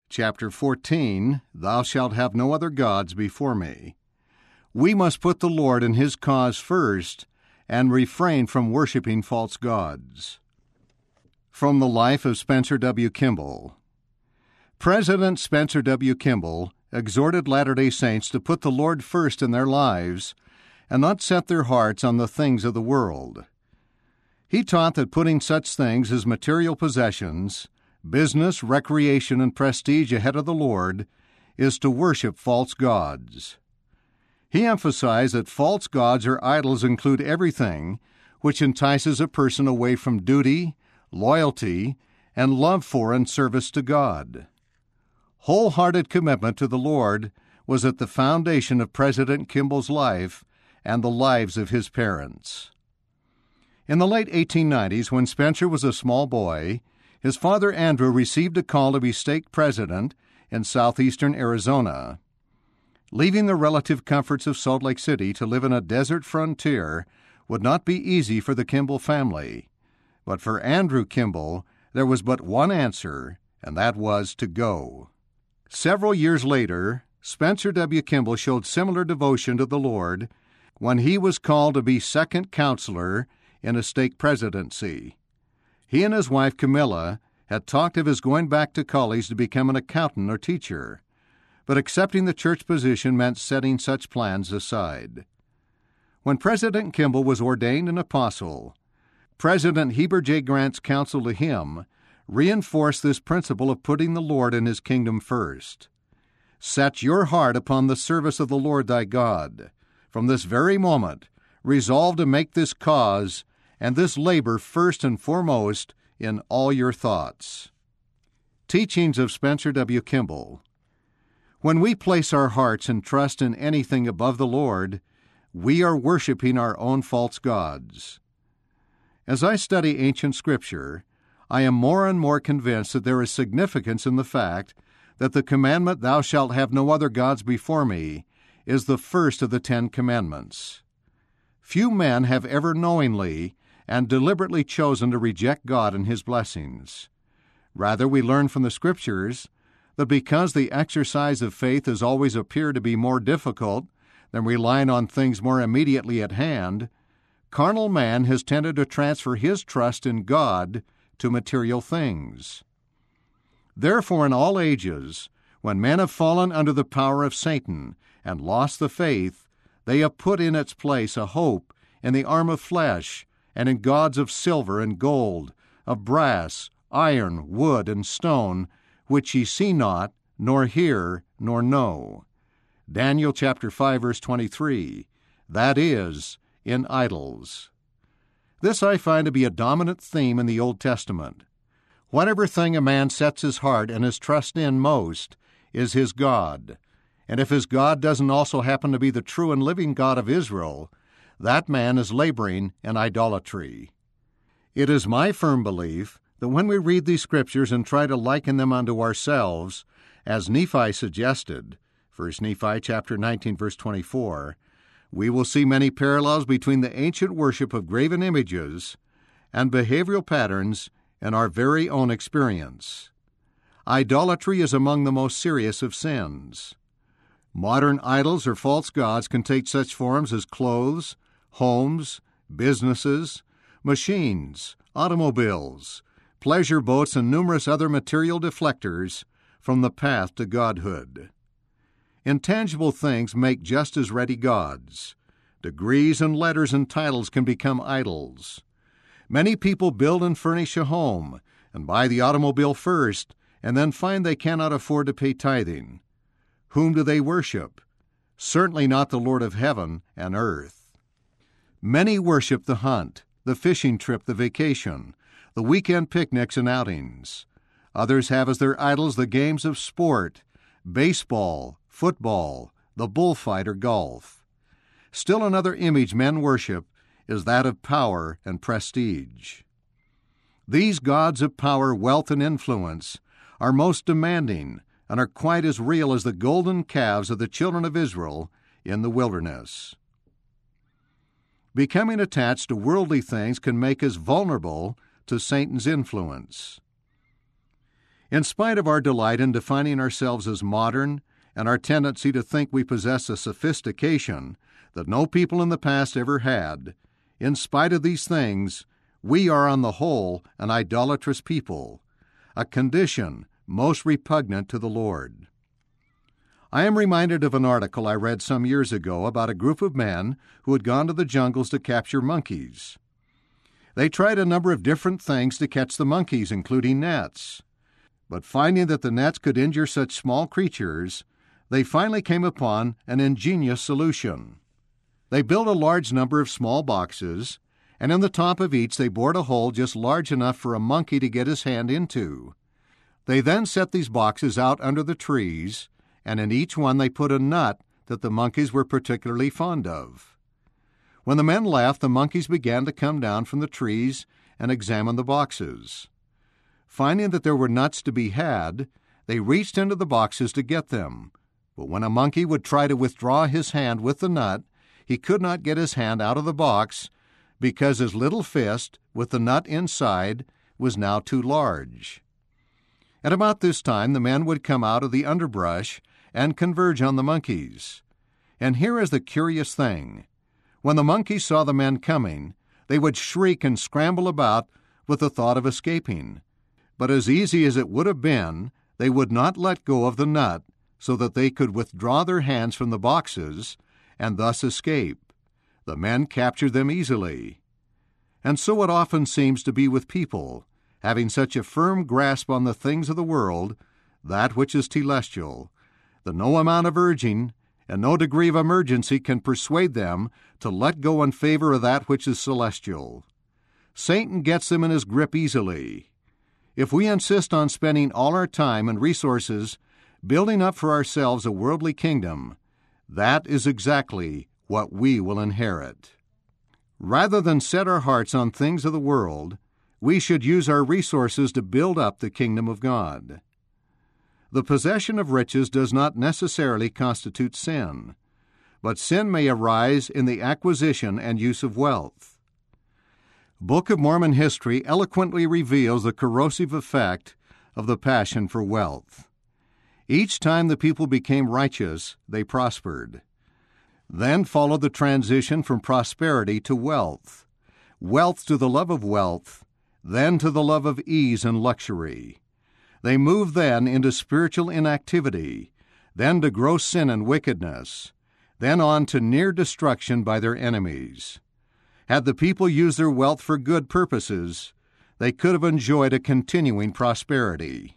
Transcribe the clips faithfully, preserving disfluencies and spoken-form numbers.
chapter fourteen, Thou shalt have no other gods before me. We must put the Lord and His cause first and refrain from worshiping false gods. From the life of Spencer W. Kimball. President Spencer W. Kimball exhorted Latter-day Saints to put the Lord first in their lives and not set their hearts on the things of the world. He taught that putting such things as material possessions, business, recreation, and prestige ahead of the Lord is to worship false gods. He emphasized that false gods or idols include everything which entices a person away from duty, loyalty, and love for and service to God. Wholehearted commitment to the Lord was at the foundation of President Kimball's life and the lives of his parents. In the late eighteen nineties, when Spencer was a small boy, his father Andrew received a call to be stake president in southeastern Arizona. Leaving the relative comforts of Salt Lake City to live in a desert frontier would not be easy for the Kimball family. But for Andrew Kimball, there was but one answer, and that was to go. Several years later, Spencer W. Kimball showed similar devotion to the Lord when he was called to be second counselor in a stake presidency. He and his wife Camilla had talked of his going back to college to become an accountant or teacher, but accepting the church position meant setting such plans aside. When President Kimball was ordained an apostle, President Heber J. Grant's counsel to him reinforced this principle of putting the Lord and His kingdom first. Set your heart upon the service of the Lord thy God. From this very moment, resolve to make this cause and this labor first and foremost in all your thoughts. Teachings of Spencer W. Kimball. When we place our hearts and trust in anything above the Lord, we are worshiping our own false gods. As I study ancient Scripture, I am more and more convinced that there is significance in the fact that the commandment, Thou shalt have no other gods before me, is the first of the Ten Commandments. Few men have ever knowingly and deliberately chosen to reject God and His blessings. Rather, we learn from the Scriptures that because the exercise of faith has always appeared to be more difficult than relying on things more immediately at hand, carnal man has tended to transfer his trust in God to material things. Therefore, in all ages, when men have fallen under the power of Satan and lost the faith, they have put in its place a hope in the arm of flesh and in gods of silver and gold, of brass, iron, wood, and stone, which ye see not, nor hear, nor know. Daniel chapter five, verse twenty-three, that is, in idols. This I find to be a dominant theme in the Old Testament. Whatever thing a man sets his heart and his trust in most is his God, and if his God doesn't also happen to be the true and living God of Israel, that man is laboring in idolatry. It is my firm belief that when we read these Scriptures and try to liken them unto ourselves, as Nephi suggested, First Nephi chapter nineteen, verse twenty-four, we will see many parallels between the ancient worship of graven images and behavioral patterns in our very own experience. Idolatry is among the most serious of sins. Modern idols or false gods can take such forms as clothes, homes, businesses, machines, automobiles, pleasure boats, and numerous other material deflectors from the path to godhood. Intangible things make just as ready gods. Degrees and letters and titles can become idols. Many people build and furnish a home and buy the automobile first and then find they cannot afford to pay tithing. Whom do they worship? Certainly not the Lord of heaven and earth. Many worship the hunt, the fishing trip, the vacation, the weekend picnics and outings. Others have as their idols the games of sport, baseball, football, the bullfight, or golf. Still another image men worship is that of power and prestige. These gods of power, wealth, and influence are most demanding and are quite as real as the golden calves of the children of Israel in the wilderness. Becoming attached to worldly things can make us vulnerable to Satan's influence. In spite of our delight in defining ourselves as modern and our tendency to think we possess a sophistication that no people in the past ever had, in spite of these things, we are on the whole an idolatrous people, a condition most repugnant to the Lord. I am reminded of an article I read some years ago about a group of men who had gone to the jungles to capture monkeys. They tried a number of different things to catch the monkeys, including nets. But finding that the nets could injure such small creatures, they finally came upon an ingenious solution. They built a large number of small boxes, and in the top of each they bored a hole just large enough for a monkey to get his hand into. They then set these boxes out under the trees, and in each one they put a nut that the monkeys were particularly fond of. When the men left, the monkeys began to come down from the trees and examine the boxes. Finding that there were nuts to be had, they reached into the boxes to get them. But when a monkey would try to withdraw his hand with the nut, he could not get his hand out of the box because his little fist, with the nut inside, was now too large. At about this time, the men would come out of the underbrush and converge on the monkeys. And here is the curious thing. When the monkeys saw the men coming, they would shriek and scramble about with the thought of escaping. But as easy as it would have been, they would not let go of the nut so that they could withdraw their hands from the boxes and thus escape. The men captured them easily. And so it often seems to be with people, having such a firm grasp on the things of the world, that which is telestial, that no amount of urging and no degree of emergency can persuade them to let go in favor of that which is celestial. Satan gets them in his grip easily. If we insist on spending all our time and resources building up for ourselves a worldly kingdom, that is exactly what we will inherit. Rather than set our hearts on things of the world, we should use our resources to build up the kingdom of God. The possession of riches does not necessarily constitute sin, but sin may arise in the acquisition and use of wealth. Book of Mormon history eloquently reveals the corrosive effect of the passion for wealth. Each time the people became righteous, they prospered. Then followed the transition from prosperity to wealth, wealth to the love of wealth, then to the love of ease and luxury. They moved then into spiritual inactivity, then to gross sin and wickedness, then on to near destruction by their enemies. Had the people used their wealth for good purposes, they could have enjoyed a continuing prosperity.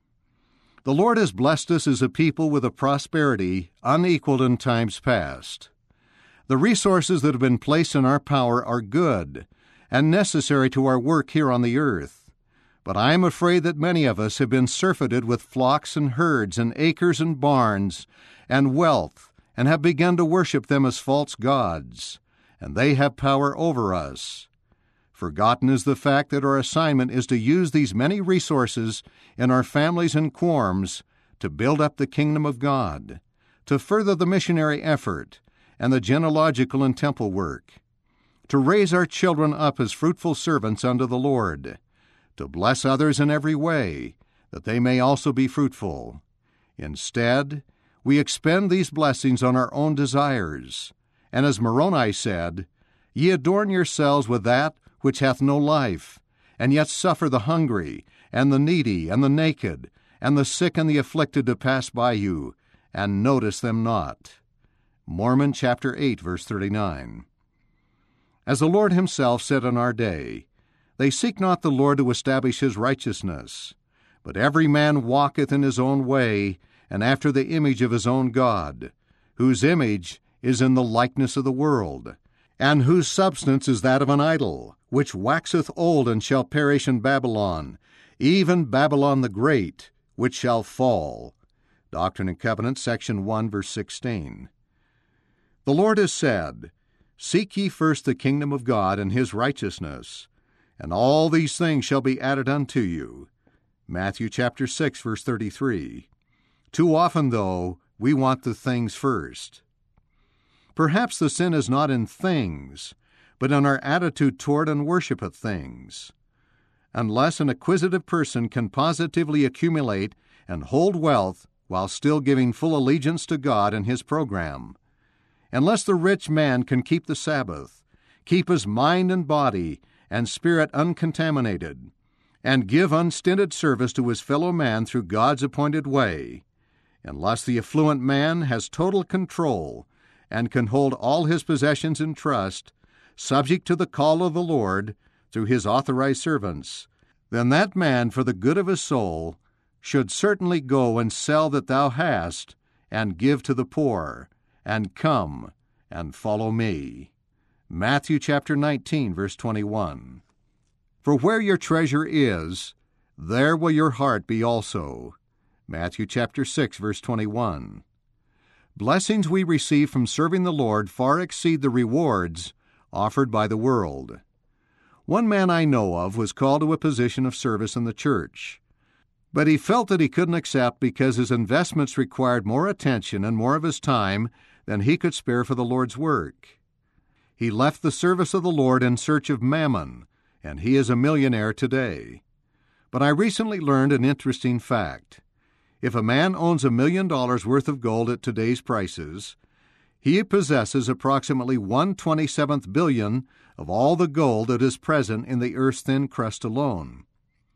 The Lord has blessed us as a people with a prosperity unequaled in times past. The resources that have been placed in our power are good and necessary to our work here on the earth. But I am afraid that many of us have been surfeited with flocks and herds and acres and barns and wealth, and have begun to worship them as false gods, and they have power over us. Forgotten is the fact that our assignment is to use these many resources in our families and quorums to build up the kingdom of God, to further the missionary effort and the genealogical and temple work, to raise our children up as fruitful servants unto the Lord, to bless others in every way, that they may also be fruitful. Instead, we expend these blessings on our own desires, and as Moroni said, "Ye adorn yourselves with that which hath no life, and yet suffer the hungry, and the needy, and the naked, and the sick and the afflicted to pass by you, and notice them not." Mormon chapter eight, verse thirty-nine. As the Lord himself said in our day, "They seek not the Lord to establish his righteousness, but every man walketh in his own way, and after the image of his own God, whose image is in the likeness of the world, and whose substance is that of an idol, which waxeth old and shall perish in Babylon, even Babylon the Great, which shall fall." Doctrine and Covenants, section one, verse sixteen. The Lord has said, "Seek ye first the kingdom of God and his righteousness, and all these things shall be added unto you." Matthew chapter six, verse thirty-three. Too often, though, we want the things first. Perhaps the sin is not in things, but in our attitude toward and worship of things. unless an acquisitive person can positively accumulate and hold wealth while still giving full allegiance to God and His program. Unless the rich man can keep the Sabbath, keep his mind and body and spirit uncontaminated, and give unstinted service to his fellow man through God's appointed way, unless the affluent man has total control and can hold all his possessions in trust, subject to the call of the Lord through His authorized servants, then that man, for the good of his soul, should certainly go and sell that thou hast, and give to the poor, and come and follow me. Matthew chapter nineteen, verse twenty-one. For where your treasure is, there will your heart be also. Matthew chapter six, verse twenty-one. Blessings we receive from serving the Lord far exceed the rewards offered by the world. One man I know of was called to a position of service in the church, but he felt that he couldn't accept because his investments required more attention and more of his time than he could spare for the Lord's work. He left the service of the Lord in search of mammon, and he is a millionaire today. But I recently learned an interesting fact. If a man owns a million dollars worth of gold at today's prices, he possesses approximately one twenty-seventh billion of all the gold that is present in the earth's thin crust alone.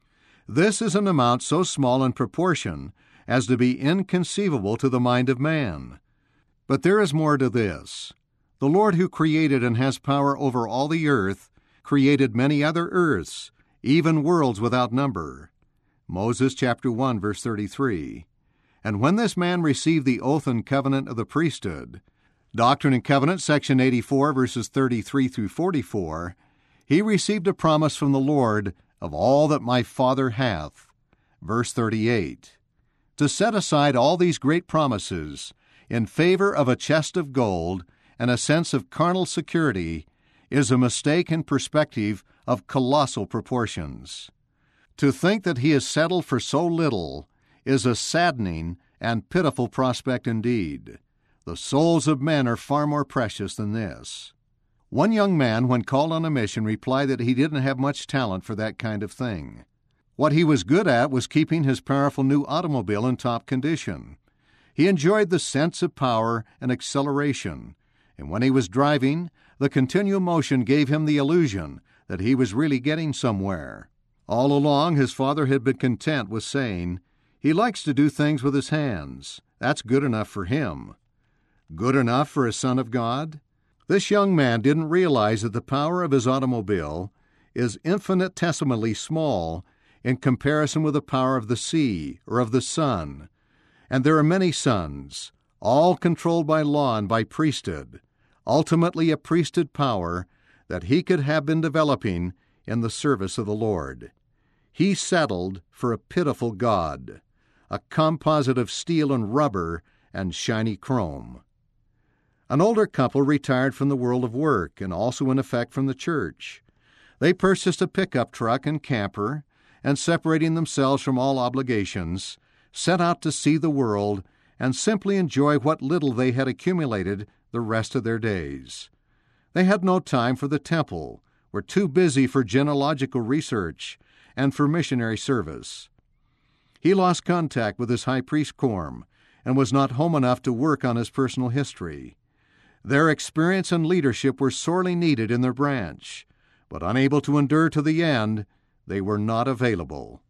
This is an amount so small in proportion as to be inconceivable to the mind of man. But there is more to this. The Lord who created and has power over all the earth created many other earths, even worlds without number. Moses chapter one, verse thirty-three. And when this man received the oath and covenant of the priesthood, Doctrine and Covenants, section eighty-four, verses thirty-three through forty-four, he received a promise from the Lord of all that my Father hath. Verse thirty-eight. To set aside all these great promises in favor of a chest of gold and a sense of carnal security is a mistake in perspective of colossal proportions. To think that he is settled for so little is a saddening and pitiful prospect indeed. The souls of men are far more precious than this. One young man, when called on a mission, replied that he didn't have much talent for that kind of thing. What he was good at was keeping his powerful new automobile in top condition. He enjoyed the sense of power and acceleration, and when he was driving, the continual motion gave him the illusion that he was really getting somewhere. All along, his father had been content with saying, "He likes to do things with his hands. That's good enough for him." Good enough for a son of God? This young man didn't realize that the power of his automobile is infinitesimally small in comparison with the power of the sea or of the sun. And there are many suns, all controlled by law and by priesthood, ultimately a priesthood power that he could have been developing in the service of the Lord. He settled for a pitiful God, a composite of steel and rubber and shiny chrome. An older couple retired from the world of work and also in effect from the church. They purchased a pickup truck and camper, and separating themselves from all obligations, set out to see the world and simply enjoy what little they had accumulated the rest of their days. They had no time for the temple, were too busy for genealogical research and for missionary service. He lost contact with his high priest quorum and was not home enough to work on his personal history. Their experience and leadership were sorely needed in their branch, but unable to endure to the end, they were not available.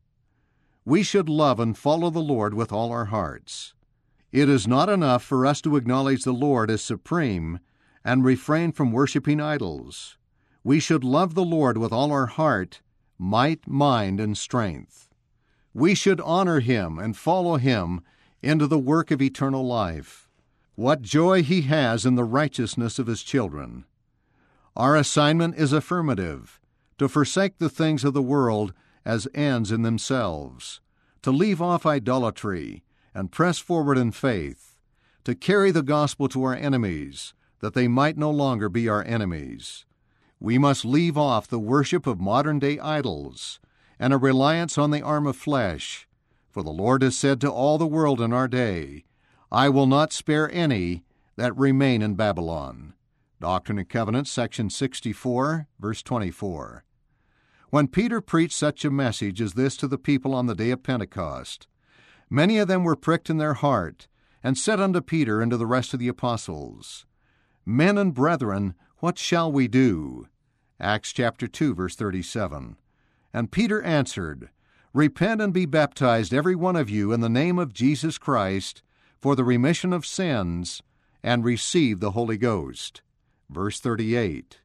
We should love and follow the Lord with all our hearts. It is not enough for us to acknowledge the Lord as supreme and refrain from worshiping idols. We should love the Lord with all our heart, might, mind, and strength. We should honor Him and follow Him into the work of eternal life. What joy He has in the righteousness of His children. Our assignment is affirmative, to forsake the things of the world as ends in themselves, to leave off idolatry and press forward in faith, to carry the gospel to our enemies, that they might no longer be our enemies. We must leave off the worship of modern-day idols and a reliance on the arm of flesh, for the Lord has said to all the world in our day, "I will not spare any that remain in Babylon." Doctrine and Covenants, section sixty-four, verse twenty-four. When Peter preached such a message as this to the people on the day of Pentecost, many of them were pricked in their heart, and said unto Peter and to the rest of the apostles, Men and brethren, what shall we do? Acts chapter two, verse thirty-seven. And Peter answered, Repent and be baptized every one of you in the name of Jesus Christ for the remission of sins, and receive the Holy Ghost. Verse thirty-eight.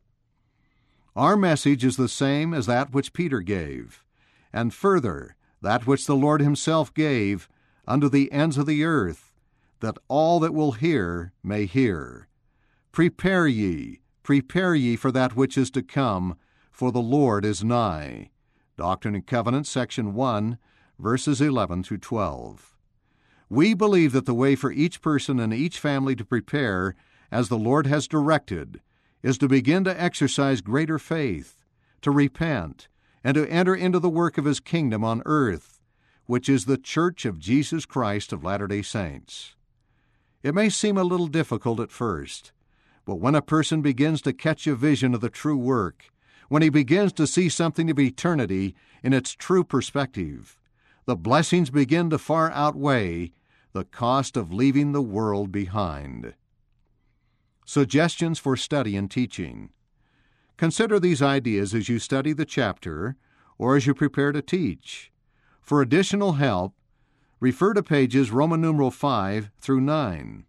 Our message is the same as that which Peter gave, and further, that which the Lord himself gave unto the ends of the earth, that all that will hear may hear. Prepare ye, prepare ye for that which is to come, for the Lord is nigh. Doctrine and Covenants, section one, verses eleven through twelve. We believe that the way for each person and each family to prepare, as the Lord has directed, is to begin to exercise greater faith, to repent, and to enter into the work of His kingdom on earth, which is the Church of Jesus Christ of Latter-day Saints. It may seem a little difficult at first, but when a person begins to catch a vision of the true work, when he begins to see something of eternity in its true perspective, the blessings begin to far outweigh the cost of leaving the world behind. Suggestions for study and teaching. Consider these ideas as you study the chapter or as you prepare to teach. For additional help, refer to pages Roman numeral five through nine.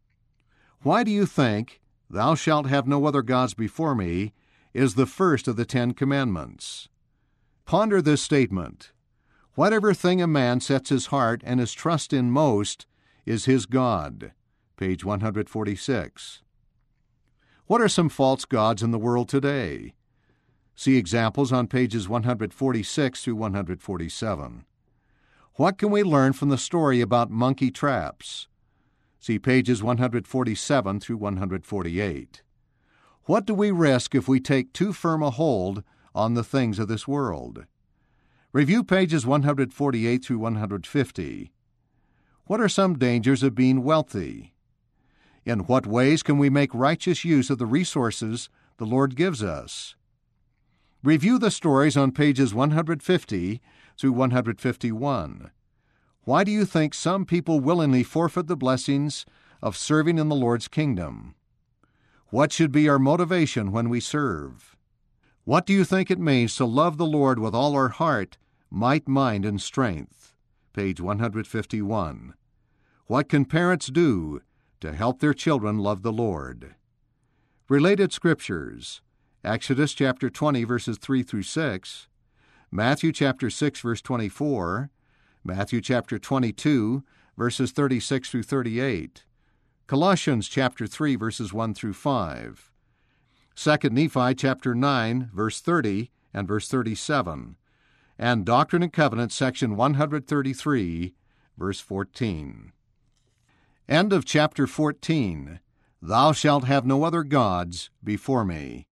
Why do you think, Thou shalt have no other gods before me, is the first of the Ten Commandments? Ponder this statement. Whatever thing a man sets his heart and his trust in most is his God. Page one forty-six. What are some false gods in the world today? See examples on pages one forty-six through one forty-seven. What can we learn from the story about monkey traps? See pages one forty-seven through one forty-eight. What do we risk if we take too firm a hold on the things of this world? Review pages one forty-eight through one fifty. What are some dangers of being wealthy? In what ways can we make righteous use of the resources the Lord gives us? Review the stories on pages one fifty through one fifty-one. Why do you think some people willingly forfeit the blessings of serving in the Lord's kingdom? What should be our motivation when we serve? What do you think it means to love the Lord with all our heart, might, mind, and strength? Page one fifty-one. What can parents do to help their children love the Lord? Related scriptures: Exodus chapter twenty, verses three through six, Matthew chapter six, verse twenty-four, Matthew chapter twenty-two, verses thirty-six through thirty-eight, Colossians chapter three, verses one through five, Second Nephi chapter nine, verse thirty and verse thirty-seven, and Doctrine and Covenants, section one thirty-three, verse fourteen. End of chapter fourteen. Thou shalt have no other gods before me.